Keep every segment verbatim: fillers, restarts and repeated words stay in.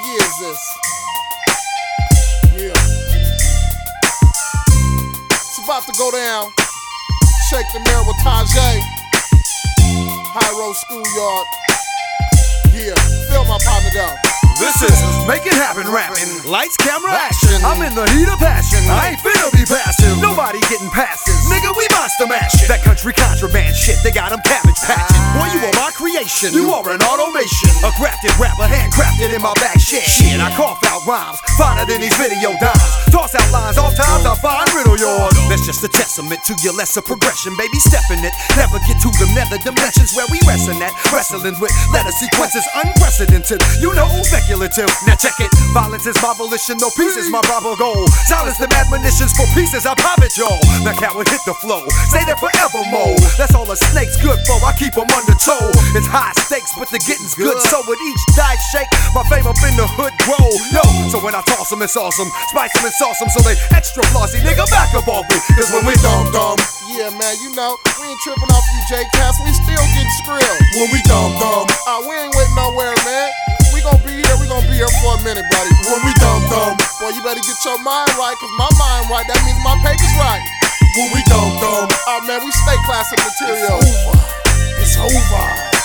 year is this? Yeah. It's about to go down. Shake the mirror with Tajay. High Road Schoolyard. Yeah, feel my partner down. This is Make It Happen rapping. Lights, camera, action. I'm in the heat of passion. I ain't finna be passive. Nobody getting passes. Nigga, we monster mash it. That country contraband shit, they got them cabbage patching. Boy, you are my creation. You are an automation. A crafted rapper, handcrafted in my back shit. Shit, I cough out rhymes, finer than these video dimes. Toss out lines, off times I find riddle yours. That's just a testament to your lesser progression, baby. Stepping it, never get to the nether dimensions where we wrestling at. Wrestling with letter sequences unprecedented. You know, speculative. Now check it. Violence is my volition, no peace is my proper goal. Silence them admonitions for pieces, I pop it, y'all. That cat would hit the flow, stay there forevermore. That's all a snake's good for, I keep them under toe. It's high stakes, but the getting's good. So with each die shake, my fame up in the hood grow. Yo, so when I toss them, it's awesome. Spice them and sauce them, so they extra flossy. Nigga, back up off me, cause when we dumb dumb. Yeah, man, you know, we ain't tripping off you, J-Cast. We still getting skrill. When we dumb dumb. Uh, we ain't waiting nowhere, man. We gon' be here, we gon' be here for a minute, buddy. When we dumb dumb. Boy, you better get your mind right, cause my mind right, that means my paper's right. When we dumb dumb. Oh man, we stay classic material. It's over. It's over.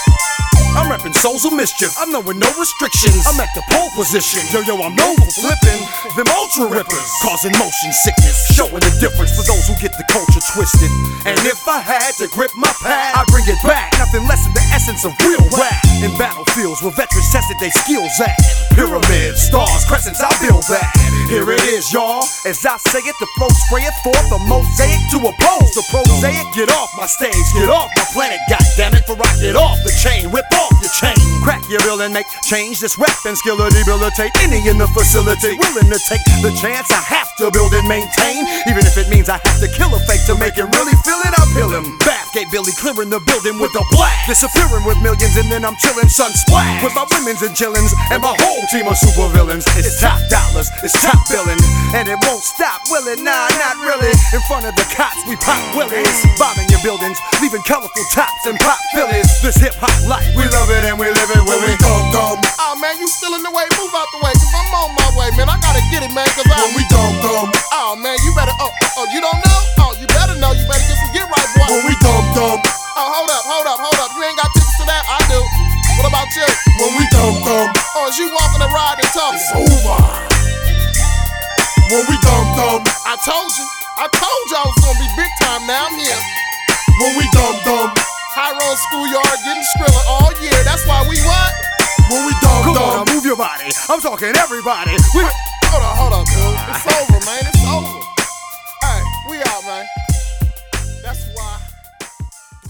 I'm reppin' souls of mischief. I'm knowing no restrictions. I'm at the pole position. Yo, yo, I'm known for flipping. Them ultra rippers, causing motion sickness. Showing the difference for those who get the culture twisted. And if I had to grip my pad, I'd bring it back. Nothing less than the essence of real rap. In battlefields where veterans tested their skills at. Pyramids, stars, crescents, I build that. Here it is, y'all. As I say it, the flow sprayeth forth a mosaic to oppose the prosaic. Get off my stage, get off my planet, goddammit, for I get off the chain. Rip off your chain, crack your bill and make change. This rapping skill will debilitate any in the facility. Willing to take the chance, I have to build and maintain. Even if it means I have to kill a fake to make him really feel it, I pill him. Bathgate Billy clearing the building with a blast. Disappearing with millions and then I'm chilling, sun splash. With my women's and chillins and my whole team of super villains. It's top dollars, it's top billing, and it won't stop, will it? Nah, not really. In front of the cops, we pop willies. Bombing your buildings, leaving colorful tops and pop fillies. This hip hop life, we love it and we live it when we dumb dumb. Oh man, you still in the way, move out the way, cause I'm on my way, man. I gotta get it, man, cause I. When we dumb dumb. Oh man, you better, oh, oh, you don't know? Oh, you better know, you better get some get right, boy. When we dumb dumb. Oh, hold up, hold up, hold up. You ain't got tickets to that? I do. What about you? When we dumb dumb. Or is you walking a ride and talking? It's over. When we dumb dumb. I told you, I told y'all it was gonna be big time, now I'm here. When we dumb dumb. High Road Schoolyard getting skriller all year, that's why we what? When we dumb Come dumb. on, now move your body. I'm talking everybody. We Hold up, hold up, dude. It's over, man.